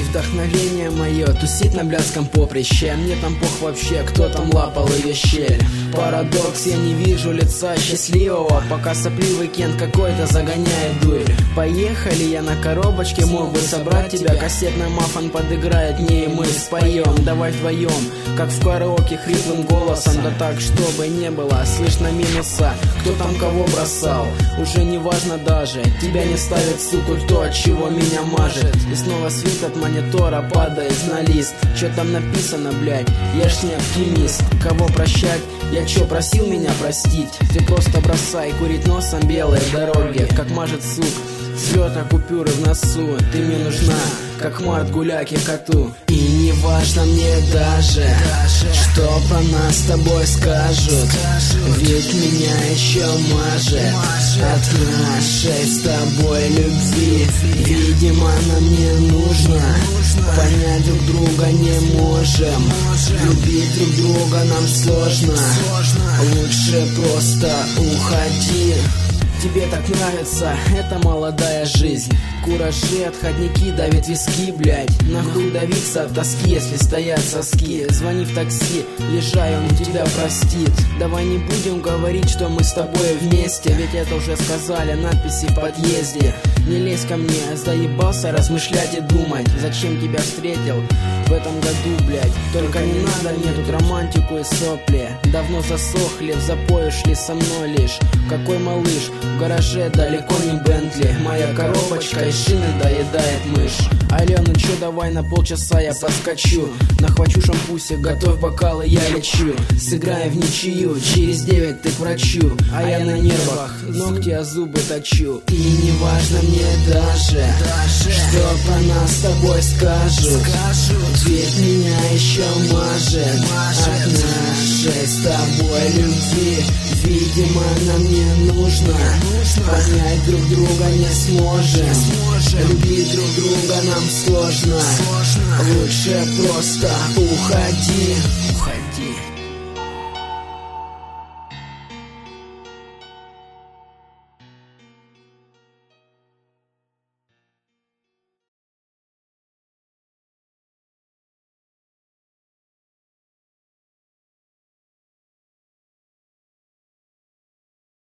вдохновение мое тусит на блядском поприще. Мне там пох вообще, кто там лапал ее щель. Парадокс, я не вижу лица счастливого, пока сопливый Кент какой-то загоняет дурь. Поехали, я на коробочке мог бы собрать тебя. Кассетный мафон подыграет мне, и мы споем. Давай вдвоем, как в караоке, хриплым голосом. Да так, чтобы не было слышно минуса. Кто там кого бросал, уже не важно даже. Тебя не ставит, сука, то, от чего меня мажет. И снова свет от монитора падает на лист. Чё там написано, блядь, я ж не оптимист. Кого прощать? Я чё, просил меня простить? Ты просто бросай курить носом белые дороги. Как мажет сук, взлета купюры в носу. Ты мне нужна, как Март гуляки коту. И не важно мне даже, что про нас с тобой скажут. Ведь меня еще мажет от нашей с тобой любви. Видимо, нам не нужно, понять друг друга не можем. Любить друг друга нам сложно, лучше просто уходи. Тебе так нравится, это молодая жизнь. Куражи, отходники, давит виски, блядь. Нахуй давиться от тоски, если стоят соски. Звони в такси, езжай, он тебя простит. Давай не будем говорить, что мы с тобой вместе, ведь это уже сказали надписи в подъезде. Не лезь ко мне, заебался размышлять и думать. Зачем тебя встретил в этом году, блядь. Только не надо мне тут романтику и сопли. Давно засохли, в запое шли со мной лишь. Какой малыш, в гараже далеко не Бентли. Моя коробочка из шины доедает мышь. Алло, ну чё, давай на полчаса я поскочу. Нахвачу шампусик, готовь бокалы, я лечу. Сыграем в ничью, через 9 ты к врачу. А я на нервах, ногти о зубы точу. И не важно мне даже, что про нас с тобой скажут. Ведь меня еще мажет от нашей с тобой любви. Видимо, нам не нужно, понять друг друга не сможем. Любить друг друга нам сложно, лучше просто уходи.